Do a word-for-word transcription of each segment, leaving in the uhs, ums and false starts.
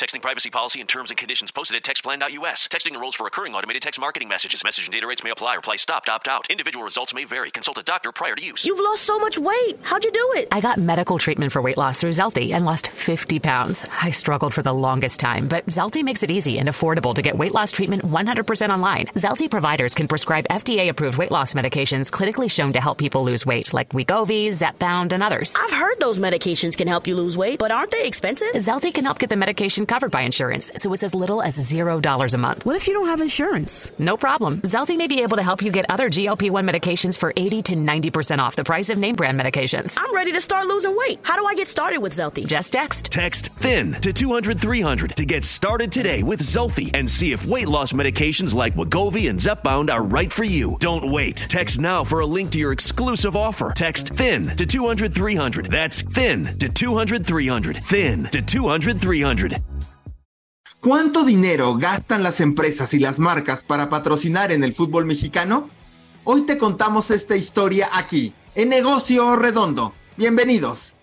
Texting privacy policy and terms and conditions posted at text plan dot U S. Texting enrolls for recurring automated text marketing messages. Message and data rates may apply. Reply stop, opt out. Individual results may vary. Consult a doctor prior to use. You've lost so much weight. How'd you do it? I got medical treatment for weight loss through Zelty and lost fifty pounds. I struggled for the longest time, but Zelty makes it easy and affordable to get weight loss treatment one hundred percent online. Zelty providers can prescribe F D A-approved weight loss medications clinically shown to help people lose weight, like Wegovy, Zepbound, and others. I've heard those medications can help you lose weight, but aren't they expensive? Zelty can help get the medication covered by insurance, so it's as little as zero dollars a month. What if you don't have insurance? No problem. Zelty may be able to help you get other G L P one medications for eighty to ninety percent off the price of name brand medications. I'm ready to start losing weight. How do I get started with Zelty? Just text. Text THIN to two hundred three hundred to get started today with Zelty and see if weight loss medications like Wegovy and Zepbound are right for you. Don't wait. Text now for a link to your exclusive offer. Text THIN to two hundred three hundred. That's THIN to two hundred three hundred. THIN to two hundred three hundred. ¿Cuánto dinero gastan las empresas y las marcas para patrocinar en el fútbol mexicano? Hoy te contamos esta historia aquí, en Negocio Redondo. Bienvenidos.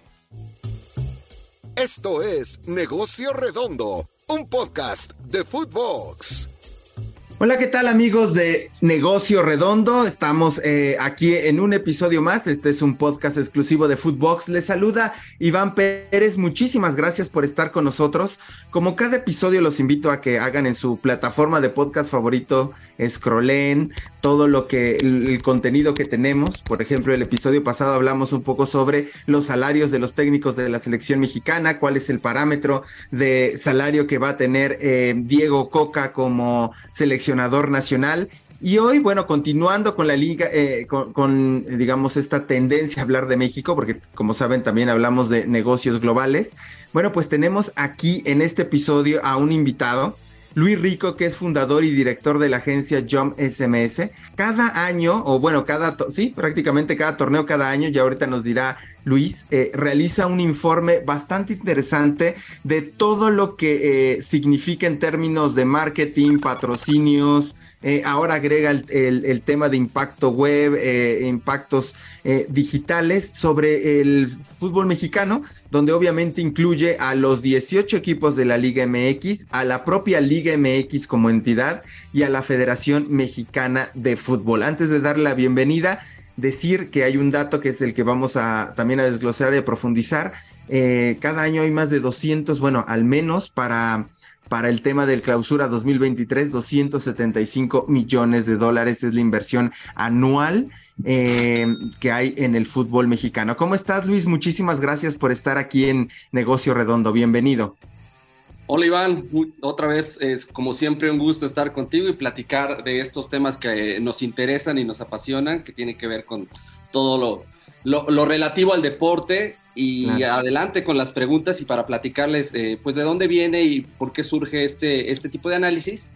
Esto es Negocio Redondo, un podcast de Footbox. Hola, ¿qué tal amigos de Negocio Redondo? Estamos eh, aquí en un episodio más. Este es un podcast exclusivo de Footbox. Les saluda Iván Pérez. Muchísimas gracias por estar con nosotros. Como cada episodio, los invito a que hagan en su plataforma de podcast favorito, scrollen todo lo que, el, el contenido que tenemos. Por ejemplo, el episodio pasado hablamos un poco sobre los salarios de los técnicos de la selección mexicana, cuál es el parámetro de salario que va a tener eh, Diego Coca como seleccionador nacional. Y hoy, bueno, continuando con la liga, eh, con, con, digamos, esta tendencia a hablar de México, porque como saben también hablamos de negocios globales. Bueno, pues tenemos aquí en este episodio a un invitado, Luis Rico, que es fundador y director de la agencia Jump S M S. Cada año, o bueno, cada, sí, prácticamente cada torneo, cada año, ya ahorita nos dirá Luis, eh, realiza un informe bastante interesante de todo lo que eh, significa en términos de marketing, patrocinios. Eh, ahora agrega el, el, el tema de impacto web, eh, impactos eh, digitales sobre el fútbol mexicano, donde obviamente incluye a los dieciocho equipos de la Liga M X, a la propia Liga M X como entidad y a la Federación Mexicana de Fútbol. Antes de darle la bienvenida, decir que hay un dato que es el que vamos a también a desglosar y a profundizar. Eh, cada año hay más de doscientos, bueno, al menos para... Para el tema del clausura dos mil veintitrés, doscientos setenta y cinco millones de dólares es la inversión anual eh, que hay en el fútbol mexicano. ¿Cómo estás, Luis? Muchísimas gracias por estar aquí en Negocio Redondo. Bienvenido. Hola, Iván. Otra vez es como siempre un gusto estar contigo y platicar de estos temas que nos interesan y nos apasionan, que tienen que ver con todo lo, lo, lo relativo al deporte. Y claro, adelante con las preguntas y para platicarles eh, pues de dónde viene y por qué surge este, este tipo de análisis,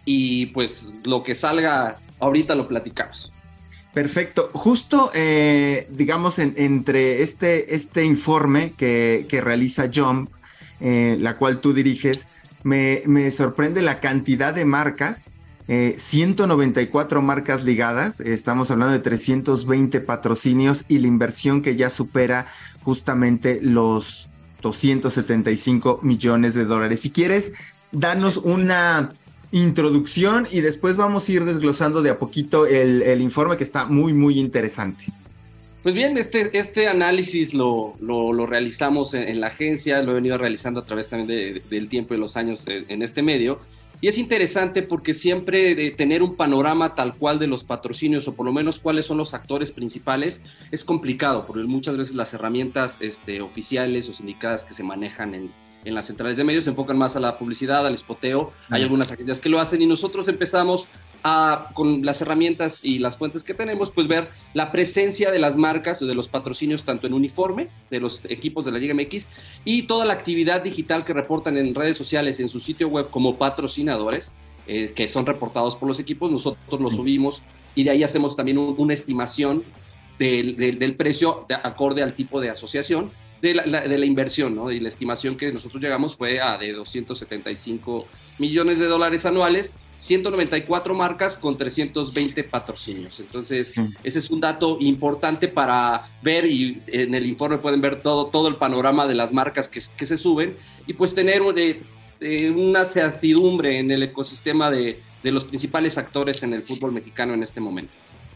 y pues lo que salga ahorita lo platicamos. Perfecto. Justo eh, digamos en, entre este, este informe que, que realiza Jump, eh, la cual tú diriges, me, me sorprende la cantidad de marcas. Eh, ciento noventa y cuatro marcas ligadas, eh, estamos hablando de trescientos veinte patrocinios y la inversión que ya supera justamente los doscientos setenta y cinco millones de dólares. Si quieres, danos una introducción y después vamos a ir desglosando de a poquito el, el informe, que está muy, muy interesante. Pues bien, este, este análisis lo, lo, lo realizamos en, en la agencia, lo he venido realizando a través también de, de, del tiempo y los años de, en este medio. Y es interesante porque siempre de tener un panorama tal cual de los patrocinios, o por lo menos cuáles son los actores principales, es complicado, porque muchas veces las herramientas este, oficiales o sindicadas que se manejan en, en las centrales de medios se enfocan más a la publicidad, al espoteo. Mm. Hay algunas agencias que lo hacen y nosotros empezamos a, con las herramientas y las fuentes que tenemos, pues ver la presencia de las marcas o de los patrocinios tanto en uniforme de los equipos de la Liga M X y toda la actividad digital que reportan en redes sociales, en su sitio web como patrocinadores, eh, que son reportados por los equipos. Nosotros lo subimos y de ahí hacemos también un, una estimación del, del, del precio de, acorde al tipo de asociación de la, la, de la inversión, ¿no? Y la estimación que nosotros llegamos fue a de doscientos setenta y cinco millones de dólares anuales, ciento noventa y cuatro marcas con trescientos veinte patrocinios. Entonces, mm. ese es un dato importante para ver, y en el informe pueden ver todo, todo el panorama de las marcas que, que se suben, y pues tener eh, eh, una certidumbre en el ecosistema de, de los principales actores en el fútbol mexicano en este momento.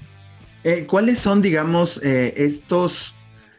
Eh, ¿Cuáles son, digamos, eh, estos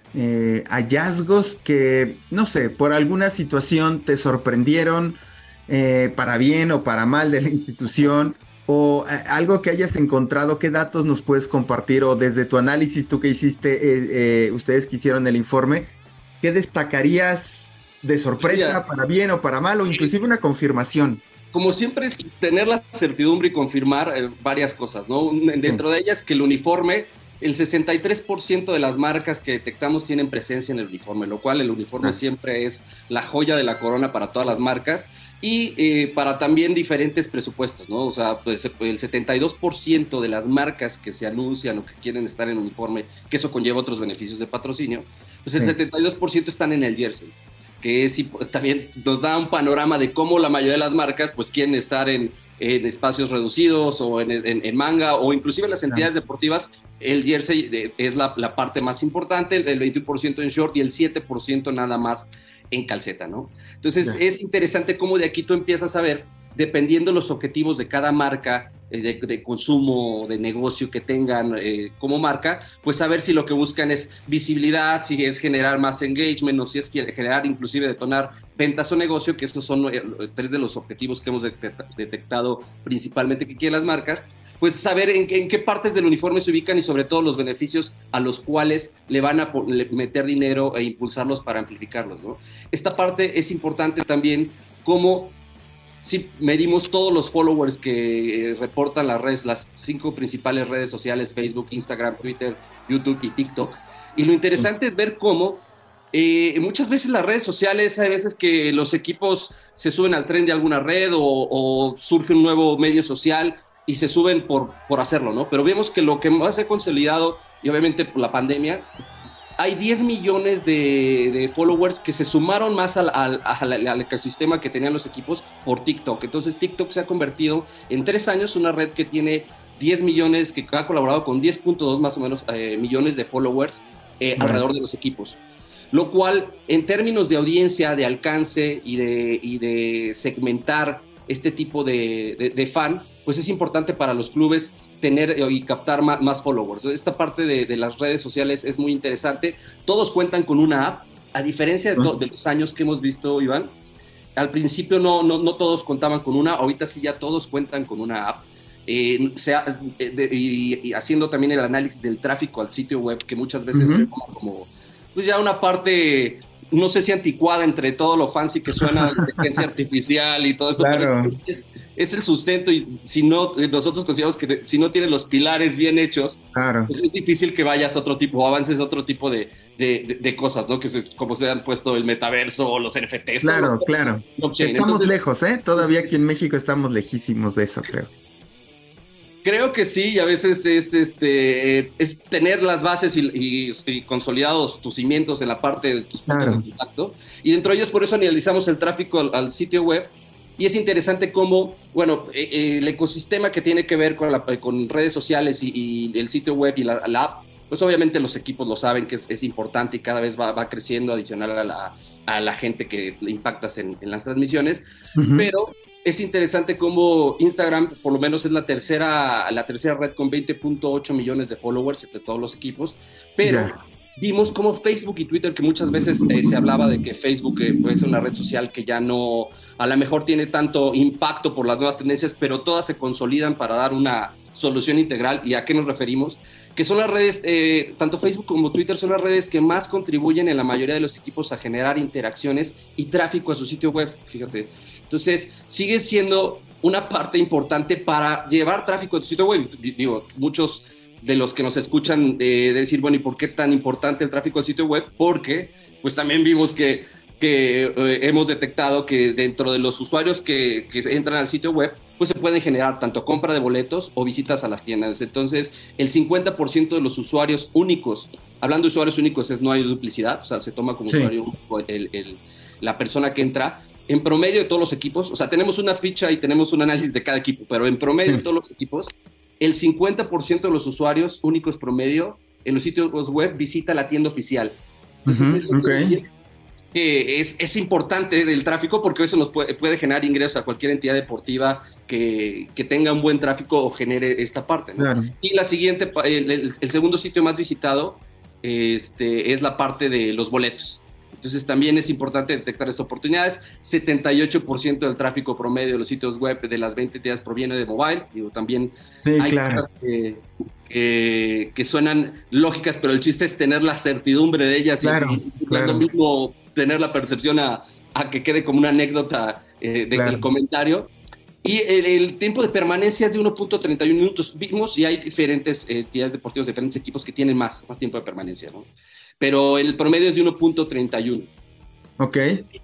eh, hallazgos que, no sé, por alguna situación te sorprendieron eh, para bien o para mal de la institución? O eh, algo que hayas encontrado, ¿qué datos nos puedes compartir? O desde tu análisis, tú que hiciste, eh, eh, ustedes que hicieron el informe, ¿qué destacarías de sorpresa, Mira, para bien o para mal, o inclusive una confirmación? Como siempre es tener la certidumbre y confirmar eh, varias cosas, ¿no? Dentro sí. de ellas que el uniforme, el sesenta y tres por ciento de las marcas que detectamos tienen presencia en el uniforme, lo cual el uniforme ah. siempre es la joya de la corona para todas las marcas y eh, para también diferentes presupuestos, ¿no? O sea, pues el setenta y dos por ciento de las marcas que se anuncian o que quieren estar en uniforme, que eso conlleva otros beneficios de patrocinio, pues el sí. setenta y dos por ciento están en el jersey, que es, también nos da un panorama de cómo la mayoría de las marcas pues quieren estar en, en espacios reducidos o en, en, en manga o inclusive en las entidades claro. deportivas. El jersey es la, la parte más importante, el veintiuno por ciento en short y el siete por ciento nada más en calceta, ¿no? Entonces yeah. es interesante cómo de aquí tú empiezas a ver, dependiendo los objetivos de cada marca, eh, de, de consumo, de negocio que tengan eh, como marca, pues saber si lo que buscan es visibilidad, si es generar más engagement o si es generar, inclusive detonar ventas o negocio, que estos son eh, tres de los objetivos que hemos detectado principalmente que quieren las marcas. Pues saber en, en qué partes del uniforme se ubican y sobre todo los beneficios a los cuales le van a le meter dinero e impulsarlos para amplificarlos, ¿no? Esta parte es importante también, como si medimos todos los followers que eh, reportan las redes, las cinco principales redes sociales, Facebook, Instagram, Twitter, YouTube y TikTok. Y lo interesante sí. es ver cómo eh, muchas veces las redes sociales, hay veces que los equipos se suben al tren de alguna red o, o surge un nuevo medio social y se suben por, por hacerlo, ¿no? Pero vemos que lo que más se ha consolidado, y obviamente por la pandemia, hay diez millones de, de followers que se sumaron más al, al, al, al ecosistema que tenían los equipos por TikTok. Entonces TikTok se ha convertido en tres años una red que tiene diez millones, que ha colaborado con diez punto dos más o menos eh, millones de followers eh, bueno. alrededor de los equipos. Lo cual, en términos de audiencia, de alcance y de, y de segmentar este tipo de, de, de fan, pues es importante para los clubes tener y captar más, más followers. Esta parte de, de las redes sociales es muy interesante. Todos cuentan con una app, a diferencia de, to, de los años que hemos visto, Iván. Al principio no, no, no todos contaban con una, ahorita sí ya todos cuentan con una app. Eh, sea, eh, de, y, y haciendo también el análisis del tráfico al sitio web, que muchas veces uh-huh. es como, como pues ya una parte, no sé si anticuada entre todo lo fancy que suena de inteligencia artificial y todo eso, claro. pero es, es, es el sustento y si no, nosotros consideramos que si no tienen los pilares bien hechos, claro. pues es difícil que vayas a otro tipo, o avances a otro tipo de, de, de, de cosas, ¿no? Que se, como se han puesto el metaverso o los N F Ts. Claro, ¿no? claro. Blockchain. Estamos Entonces, lejos, ¿eh? Todavía aquí en México estamos lejísimos de eso, creo. Creo que sí, y a veces es, este, es tener las bases y, y, y consolidados tus cimientos en la parte de tus puntos claro. de contacto. Y dentro de ellos, por eso analizamos el tráfico al, al sitio web. Y es interesante cómo, bueno, eh, el ecosistema que tiene que ver con, la, con redes sociales y, y el sitio web y la, la app, pues obviamente los equipos lo saben que es, es importante y cada vez va, va creciendo adicional a la, a la gente que le impactas en, en las transmisiones. Uh-huh. Pero es interesante cómo Instagram, por lo menos es la tercera, la tercera red con veinte punto ocho millones de followers entre todos los equipos, pero yeah. vimos cómo Facebook y Twitter, que muchas veces eh, se hablaba de que Facebook eh, puede ser una red social que ya no, a lo mejor tiene tanto impacto por las nuevas tendencias, pero todas se consolidan para dar una solución integral. ¿Y a qué nos referimos? Que son las redes, eh, tanto Facebook como Twitter son las redes que más contribuyen en la mayoría de los equipos a generar interacciones y tráfico a su sitio web, fíjate. Entonces, sigue siendo una parte importante para llevar tráfico a tu sitio web. Digo, muchos de los que nos escuchan eh, de decir, bueno, ¿y por qué tan importante el tráfico al sitio web? Porque, pues también vimos que, que eh, hemos detectado que dentro de los usuarios que, que entran al sitio web, pues se pueden generar tanto compra de boletos o visitas a las tiendas. Entonces, el cincuenta por ciento de los usuarios únicos, hablando de usuarios únicos, es no hay duplicidad, o sea, se toma como sí. usuario único el, el, la persona que entra. En promedio de todos los equipos, o sea, tenemos una ficha y tenemos un análisis de cada equipo, pero en promedio de todos los equipos, el cincuenta por ciento de los usuarios únicos promedio en los sitios web visita la tienda oficial. Entonces, uh-huh, eso okay. quiere decir eh, es, es importante del tráfico porque eso nos puede, puede generar ingresos a cualquier entidad deportiva que, que tenga un buen tráfico o genere esta parte, ¿no? Claro. Y la siguiente, el, el, el segundo sitio más visitado este, es la parte de los boletos. Entonces también es importante detectar estas oportunidades. setenta y ocho por ciento del tráfico promedio de los sitios web de las veinte entidades proviene de mobile. Digo, también sí, hay claro. cosas que, que, que suenan lógicas, pero el chiste es tener la certidumbre de ellas. Claro, y, y claro. no es lo mismo tener la percepción a, a que quede como una anécdota eh, de, claro. del comentario. Y el, el tiempo de permanencia es de uno punto treinta y uno minutos. Vimos y hay diferentes eh, entidades deportivas, diferentes equipos que tienen más, más tiempo de permanencia, ¿no? Pero el promedio es de uno punto treinta y uno. Ok.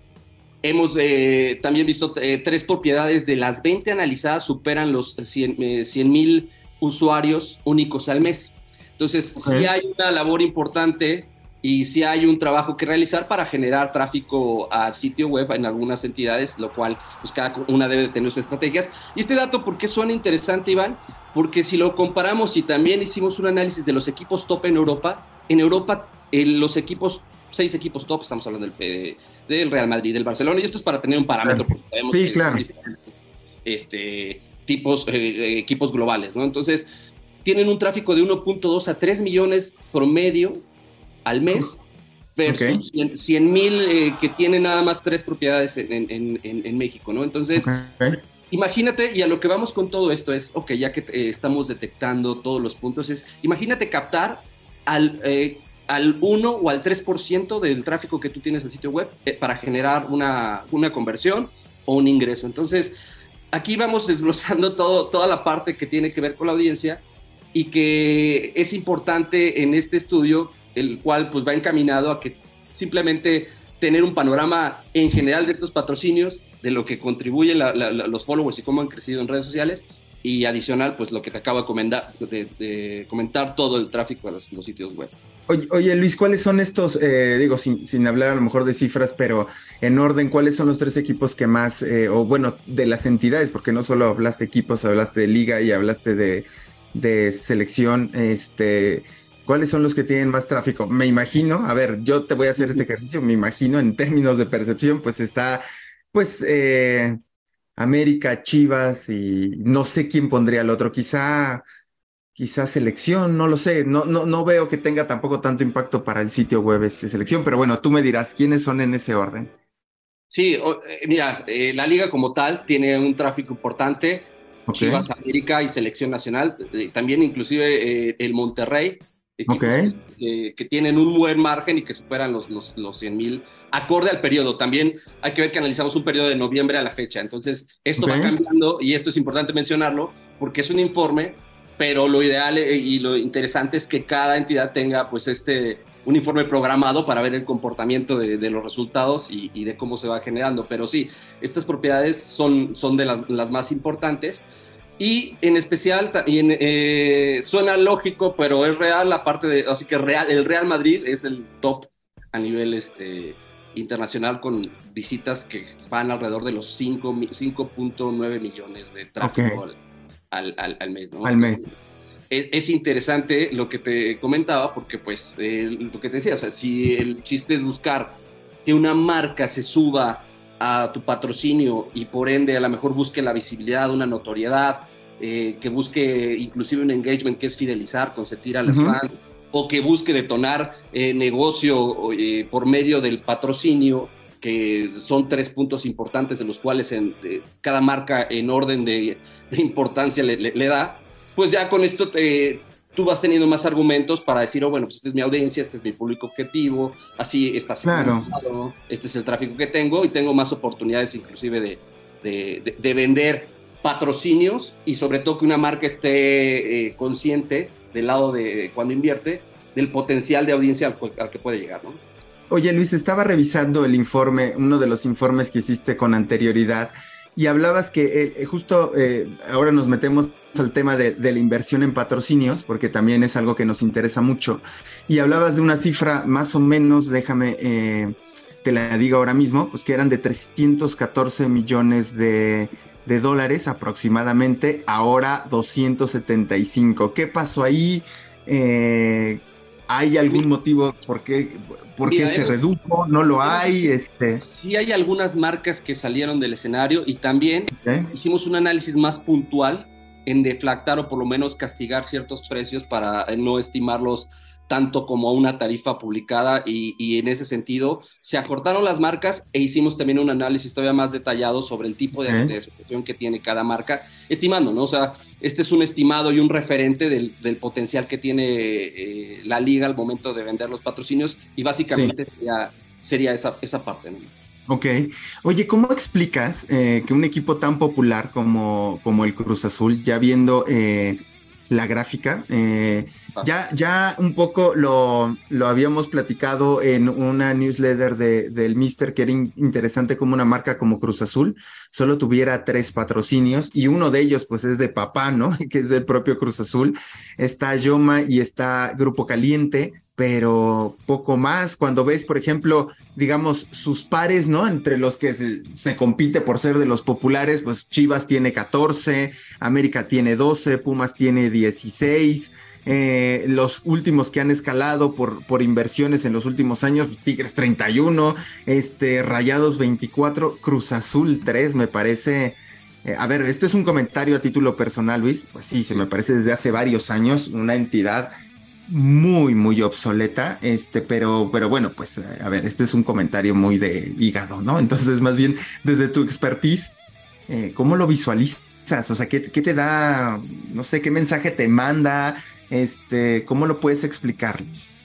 Hemos eh, también visto eh, tres propiedades de las veinte analizadas superan los cien mil usuarios únicos al mes. Entonces, okay. sí hay una labor importante y sí hay un trabajo que realizar para generar tráfico al sitio web en algunas entidades, lo cual pues cada una debe tener sus estrategias. Y este dato, ¿por qué suena interesante, Iván? Porque si lo comparamos y también hicimos un análisis de los equipos top en Europa, en Europa eh, los equipos, seis equipos top, estamos hablando del, eh, del Real Madrid, del Barcelona, y esto es para tener un parámetro, claro. porque sabemos sí, que claro. son este, tipos, eh, equipos globales, ¿no? Entonces, tienen un tráfico de uno punto dos a tres millones promedio al mes, versus okay. cien mil eh, que tienen nada más tres propiedades en, en, en, en México, ¿no? Entonces, okay. imagínate, y a lo que vamos con todo esto es, ok, ya que eh, estamos detectando todos los puntos, es, imagínate captar al, eh, al uno o al tres por ciento del tráfico que tú tienes al sitio web eh, para generar una, una conversión o un ingreso. Entonces, aquí vamos desglosando todo, toda la parte que tiene que ver con la audiencia y que es importante en este estudio, el cual pues va encaminado a que simplemente tener un panorama en general de estos patrocinios, de lo que contribuyen la, la, la, los followers y cómo han crecido en redes sociales, y adicional, pues lo que te acabo de comentar, de, de comentar todo el tráfico de los, los sitios web. Oye, oye, Luis, ¿cuáles son estos, eh, digo, sin, sin hablar a lo mejor de cifras, pero en orden, ¿cuáles son los tres equipos que más, eh, o bueno, de las entidades, porque no solo hablaste equipos, hablaste de liga y hablaste de, de selección, este... ¿cuáles son los que tienen más tráfico? Me imagino, a ver, yo te voy a hacer este ejercicio, me imagino en términos de percepción, pues está, pues, eh, América, Chivas y no sé quién pondría al otro, quizá, quizá selección, no lo sé, no, no, no veo que tenga tampoco tanto impacto para el sitio web este selección, pero bueno, tú me dirás, ¿quiénes son en ese orden? Sí, eh, mira, eh, la liga como tal tiene un tráfico importante, okay. Chivas, América y Selección Nacional, eh, también inclusive eh, el Monterrey, Okay. Que, que tienen un buen margen y que superan los, los, los cien mil acorde al periodo. También hay que ver que analizamos un periodo de noviembre a la fecha, entonces esto okay. va cambiando y esto es importante mencionarlo porque es un informe, pero lo ideal y lo interesante es que cada entidad tenga pues este un informe programado para ver el comportamiento de, de los resultados y, y de cómo se va generando, pero sí, estas propiedades son, son de las, las más importantes. Y en especial, también, eh, suena lógico, pero es real la parte de, así que real, el Real Madrid es el top a nivel este, internacional con visitas que van alrededor de los cinco punto nueve millones de tráfico okay. al, al, al mes, ¿no? Al mes. Es, es interesante lo que te comentaba porque, pues, eh, lo que te decía, o sea, si el chiste es buscar que una marca se suba a tu patrocinio y por ende a lo mejor busque la visibilidad, una notoriedad, eh, que busque inclusive un engagement que es fidelizar, consentir a los uh-huh. fans, o que busque detonar eh, negocio eh, por medio del patrocinio, que son tres puntos importantes de los cuales en, eh, cada marca en orden de, de importancia le, le, le da, pues ya con esto te... tú vas teniendo más argumentos para decir, oh, bueno, pues esta es mi audiencia, este es mi público objetivo, así está segmentado, claro. este es el tráfico que tengo y tengo más oportunidades inclusive de, de, de, de vender patrocinios y sobre todo que una marca esté eh, consciente del lado de cuando invierte, del potencial de audiencia al, al que puede llegar, ¿no? Oye, Luis, estaba revisando el informe, uno de los informes que hiciste con anterioridad, y hablabas que eh, justo eh, ahora nos metemos al tema de, de la inversión en patrocinios, porque también es algo que nos interesa mucho, y hablabas de una cifra más o menos, déjame, eh, te la digo ahora mismo, pues que eran de trescientos catorce millones de, de dólares aproximadamente, ahora doscientos setenta y cinco. ¿Qué pasó ahí? Eh, ¿Hay algún motivo por qué, por qué Mira, se hemos, redujo? ¿No lo hay? Este... Sí hay algunas marcas que salieron del escenario y también Okay. hicimos un análisis más puntual en deflactar o por lo menos castigar ciertos precios para no estimarlos tanto como una tarifa publicada y, y en ese sentido se acortaron las marcas e hicimos también un análisis todavía más detallado sobre el tipo de, Okay. de asociación que tiene cada marca, estimando, ¿no? O sea, este es un estimado y un referente del, del potencial que tiene eh, la liga al momento de vender los patrocinios y básicamente sí. sería, sería esa, esa parte, ¿no? Ok. Oye, ¿cómo explicas eh, que un equipo tan popular como, como el Cruz Azul, ya viendo eh, la gráfica, eh, ya, ya un poco lo, lo habíamos platicado en una newsletter de, del Mister, que era in, interesante como una marca como Cruz Azul solo tuviera tres patrocinios y uno de ellos pues es de papá, ¿no? Que es del propio Cruz Azul. Está Yoma y está Grupo Caliente, pero poco más. Cuando ves, por ejemplo, digamos, sus pares, ¿no? Entre los que se, se compite por ser de los populares, pues Chivas tiene catorce, América tiene doce, Pumas tiene dieciséis, eh, los últimos que han escalado por, por inversiones en los últimos años, Tigres treinta y uno, este, Rayados veinticuatro, Cruz Azul tres, me parece... Eh, a ver, este es un comentario a título personal, Luis, pues sí, se me parece desde hace varios años una entidad muy, muy obsoleta, este, pero, pero bueno, pues a ver, este es un comentario muy de hígado, ¿no? Entonces, más bien, desde tu expertise, eh, ¿cómo lo visualizas? O sea, ¿qué, qué te da, no sé, qué mensaje te manda? Este, ¿cómo lo puedes explicar, Luis?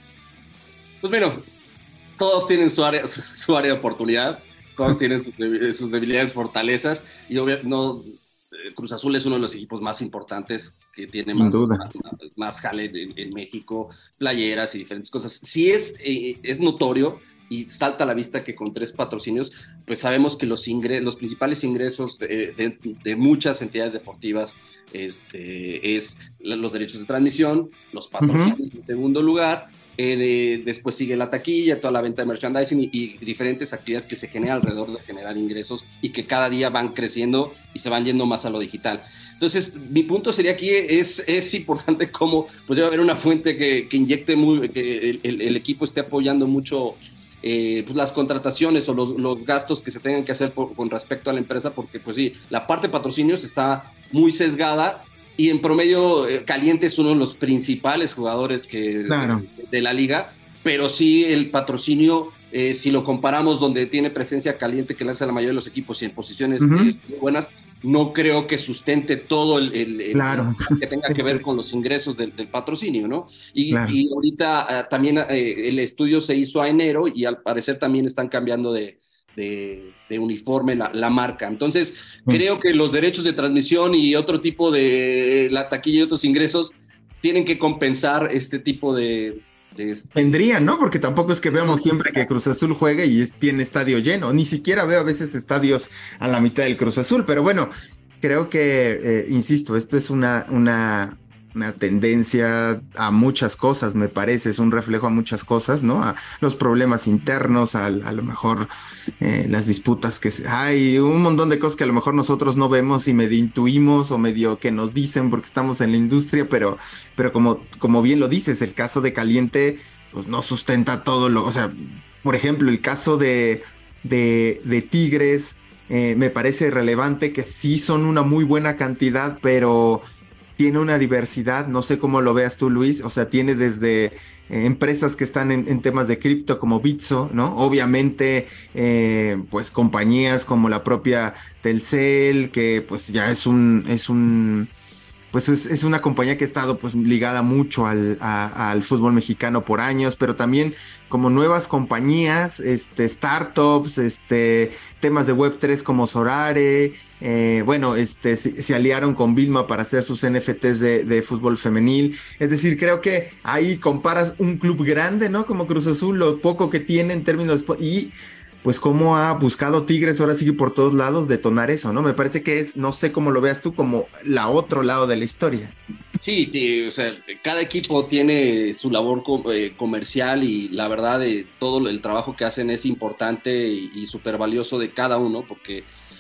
Pues bueno, todos tienen su área, su, su área de oportunidad, todos tienen sus, sus debilidades, fortalezas, y obvio, no... Cruz Azul es uno de los equipos más importantes que tiene más, más, más jale en, en México, playeras y diferentes cosas. Sí es, eh, es notorio y salta a la vista que con tres patrocinios, pues sabemos que los, ingres, los principales ingresos de, de, de muchas entidades deportivas este, es los derechos de transmisión, los patrocinios uh-huh. en segundo lugar, eh, de, después sigue la taquilla, toda la venta de merchandising y, y diferentes actividades que se generan alrededor de generar ingresos y que cada día van creciendo y se van yendo más a lo digital. Entonces, mi punto sería aquí es, es importante cómo pues debe haber una fuente que, que inyecte muy, que el, el, el equipo esté apoyando mucho eh, pues las contrataciones o los, los gastos que se tengan que hacer por, con respecto a la empresa, porque pues sí, la parte de patrocinios está muy sesgada y en promedio eh, Caliente es uno de los principales jugadores que, claro. de, de la liga, pero sí el patrocinio, eh, si lo comparamos donde tiene presencia Caliente, que lanza la mayoría de los equipos y en posiciones uh-huh. eh, buenas, no creo que sustente todo el, el, el claro. que tenga que ver con los ingresos del, del patrocinio, ¿no? Y, claro. y ahorita uh, también uh, el estudio se hizo a enero y al parecer también están cambiando de, de, de uniforme la, la marca. Entonces, mm. creo que los derechos de transmisión y otro tipo de la taquilla y otros ingresos tienen que compensar este tipo de... Vendrían, ¿no? Porque tampoco es que veamos siempre que Cruz Azul juegue y es, tiene estadio lleno. Ni siquiera veo a veces estadios a la mitad del Cruz Azul. Pero bueno, creo que, eh, insisto, esto es una, una, una tendencia a muchas cosas, me parece. Es un reflejo a muchas cosas, ¿no? A los problemas internos, a, a lo mejor eh, las disputas que hay, un montón de cosas que a lo mejor nosotros no vemos y medio intuimos o medio que nos dicen porque estamos en la industria, pero, pero como, como bien lo dices, el caso de Caliente pues no sustenta todo lo, o sea, por ejemplo, el caso de, de, de Tigres, eh, me parece relevante que sí son una muy buena cantidad, pero tiene una diversidad, no sé cómo lo veas tú, Luis, o sea, tiene desde eh, empresas que están en, en temas de cripto como Bitso, ¿no? Obviamente, eh, pues compañías como la propia Telcel, que pues ya es un, es un, pues es, es una compañía que ha estado pues ligada mucho al, a, al fútbol mexicano por años, pero también como nuevas compañías, este, startups, este, temas de web tres como Sorare, eh, bueno, este, se, se aliaron con Vilma para hacer sus N F Ts de, de fútbol femenil, es decir, creo que ahí comparas un club grande, ¿no? Como Cruz Azul, lo poco que tiene en términos, y pues cómo ha buscado Tigres ahora sí por todos lados detonar eso, ¿no? Me parece que es, no sé cómo lo veas tú, como la otro lado de la historia. Sí, tío, o sea, cada equipo tiene su labor co- eh, comercial y la verdad de todo el trabajo que hacen es importante y, y súper valioso de cada uno, porque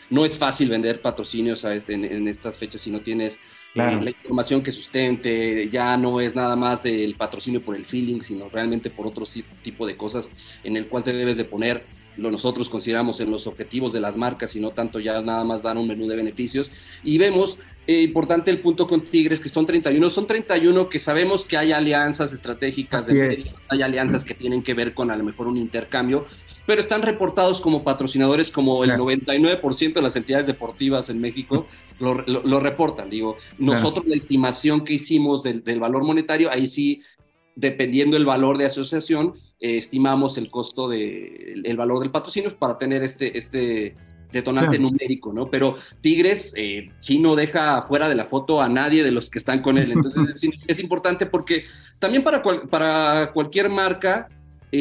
no es fácil vender patrocinios a este, en, en estas fechas si no tienes Claro. eh, la información que sustente, ya no es nada más el patrocinio por el feeling, sino realmente por otro tipo de cosas en el cual te debes de poner lo nosotros consideramos en los objetivos de las marcas y no tanto ya nada más dar un menú de beneficios. Y vemos, eh, importante el punto con Tigres, que son treinta y uno, son treinta y uno que sabemos que hay alianzas estratégicas, Así de, es. hay alianzas que tienen que ver con a lo mejor un intercambio, pero están reportados como patrocinadores, como el Claro. noventa y nueve por ciento de las entidades deportivas en México lo, lo, lo reportan. Digo, nosotros Claro. la estimación que hicimos del, del valor monetario, ahí sí, dependiendo el valor de asociación, eh, estimamos el costo de, el, el valor del patrocinio para tener este, este detonante Claro. numérico, ¿no? Pero Tigres eh, sí no deja fuera de la foto a nadie de los que están con él. Entonces es, es importante porque también para, cual, para cualquier marca,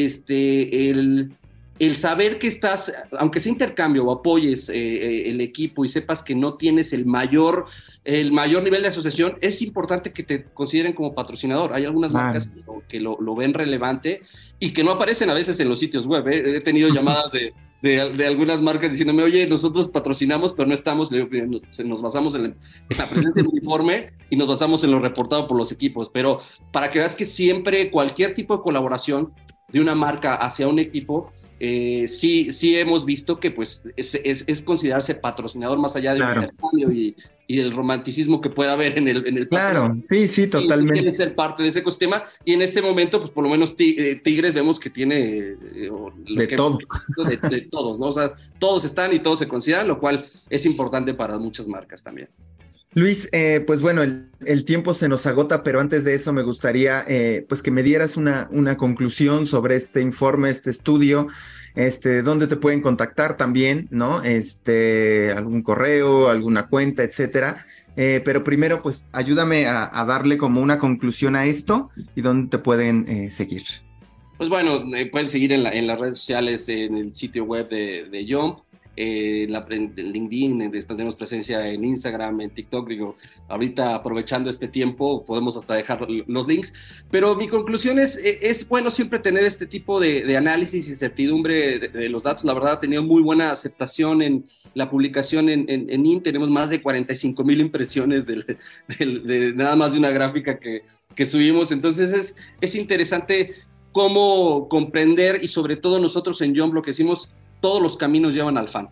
este, el, el saber que estás, aunque sea intercambio o apoyes eh, el equipo y sepas que no tienes el mayor, el mayor nivel de asociación, es importante que te consideren como patrocinador. Hay algunas Claro. marcas que, lo, que lo, lo ven relevante y que no aparecen a veces en los sitios web. ¿eh? He tenido llamadas de, de, de algunas marcas diciéndome, oye, nosotros patrocinamos, pero no estamos, le digo, nos basamos en, en la presencia del uniforme y nos basamos en lo reportado por los equipos. Pero para que veas que siempre cualquier tipo de colaboración de una marca hacia un equipo, Eh, sí, sí hemos visto que pues es, es, es considerarse patrocinador más allá del Claro. intercambio y, y del romanticismo que pueda haber en el, en el Claro, sí, sí, totalmente. Quieren ser parte de ese ecosistema y en este momento pues por lo menos Tigres vemos que tiene eh, lo de que todo. De, de todos, ¿no? O sea, todos están y todos se consideran, lo cual es importante para muchas marcas también. Luis, eh, pues bueno, el, el tiempo se nos agota, pero antes de eso me gustaría eh, pues que me dieras una, una conclusión sobre este informe, este estudio, este, dónde te pueden contactar también, ¿no? Este, algún correo, alguna cuenta, etcétera. Eh, pero primero, pues ayúdame a, a darle como una conclusión a esto y dónde te pueden eh, seguir. Pues bueno, eh, pueden seguir en, la, en las redes sociales, en el sitio web de, de Jump. Eh, la, en LinkedIn, tenemos presencia en Instagram, en TikTok. Digo, ahorita aprovechando este tiempo podemos hasta dejar los links, pero mi conclusión es, es bueno siempre tener este tipo de, de análisis y certidumbre de, de los datos. La verdad ha tenido muy buena aceptación en la publicación en, en, en I N, tenemos más de cuarenta y cinco mil impresiones del, del, de nada más de una gráfica que, que subimos, entonces es, es interesante cómo comprender y sobre todo nosotros en Jump lo que decimos, todos los caminos llevan al fan.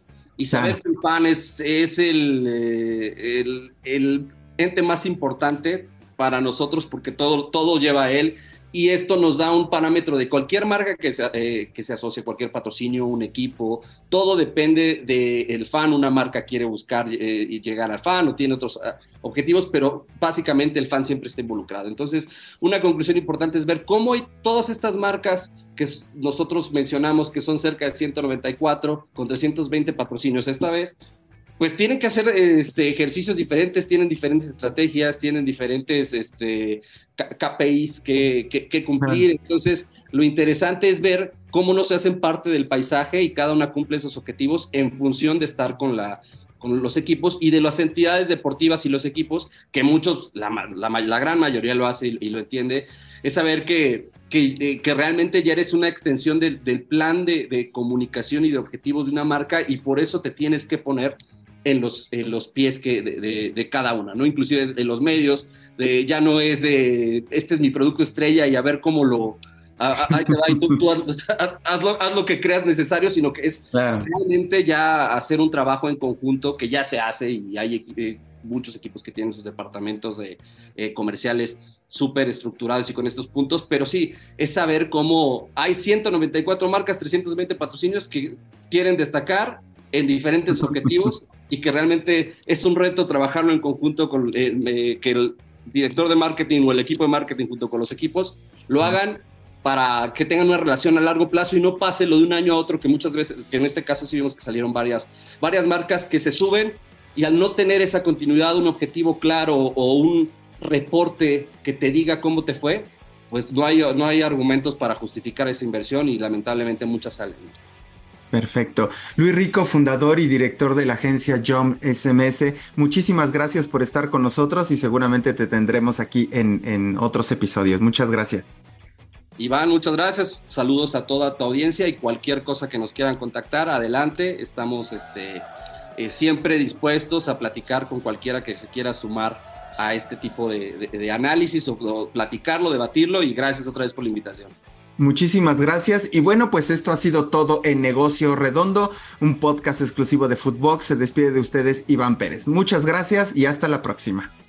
Y saber claro. que el fan es, es el, eh, el, el ente más importante para nosotros porque todo, todo lleva a él. Y esto nos da un parámetro de cualquier marca que se, eh, que se asocie, cualquier patrocinio, un equipo. Todo depende del fan. Una marca quiere buscar eh, y llegar al fan o tiene otros uh, objetivos, pero básicamente el fan siempre está involucrado. Entonces, una conclusión importante es ver cómo hay todas estas marcas que nosotros mencionamos, que son cerca de ciento noventa y cuatro, con trescientos veinte patrocinios esta vez, pues tienen que hacer este, ejercicios diferentes, tienen diferentes estrategias, tienen diferentes este, K P Is que, que, que cumplir. Entonces, lo interesante es ver cómo no se hacen parte del paisaje y cada una cumple esos objetivos en función de estar con, la, con los equipos y de las entidades deportivas y los equipos, que muchos, la, la, la gran mayoría lo hace y, y lo entiende, es saber que, que, que realmente ya eres una extensión del, del plan de, de comunicación y de objetivos de una marca y por eso te tienes que poner en los, en los pies que de, de, de cada una, ¿no? Inclusive en los medios, de, ya no es de, este es mi producto estrella y a ver cómo lo, ahí te va y tú, tú haz, haz, lo, haz lo que creas necesario, sino que es claro. realmente ya hacer un trabajo en conjunto que ya se hace y hay eh, muchos equipos que tienen sus departamentos de, eh, comerciales súper estructurados y con estos puntos, pero sí, es saber cómo hay ciento noventa y cuatro marcas, trescientos veinte patrocinios que quieren destacar en diferentes objetivos y que realmente es un reto trabajarlo en conjunto con eh, eh, que el director de marketing o el equipo de marketing junto con los equipos lo hagan para que tengan una relación a largo plazo y no pase lo de un año a otro, que muchas veces, que en este caso sí vimos que salieron varias, varias marcas que se suben y al no tener esa continuidad, un objetivo claro o un reporte que te diga cómo te fue, pues no hay, no hay argumentos para justificar esa inversión y lamentablemente muchas salen. Perfecto. Luis Rico, fundador y director de la agencia Jump S M S, muchísimas gracias por estar con nosotros y seguramente te tendremos aquí en, en otros episodios. Muchas gracias. Iván, muchas gracias. Saludos a toda tu audiencia y cualquier cosa que nos quieran contactar, adelante. Estamos este, eh, siempre dispuestos a platicar con cualquiera que se quiera sumar a este tipo de, de, de análisis o, o platicarlo, debatirlo, y gracias otra vez por la invitación. Muchísimas gracias. Y bueno, pues esto ha sido todo en Negocio Redondo, un podcast exclusivo de Footbox. Se despide de ustedes Iván Pérez. Muchas gracias y hasta la próxima.